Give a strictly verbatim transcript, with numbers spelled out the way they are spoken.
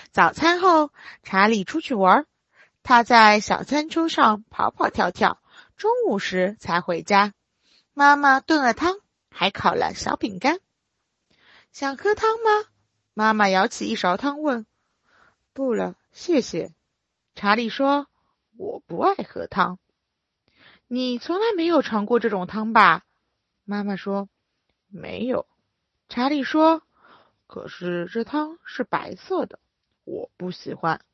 早餐后，查理出去玩，他在小山丘上跑跑跳跳，中午时才回家。妈妈炖了汤，还烤了小饼干。想喝汤吗？妈妈舀起一勺汤问。不了，谢谢。查理说，我不爱喝汤。你从来没有尝过这种汤吧？妈妈说，没有。查理说，可是这汤是白色的，我不喜欢。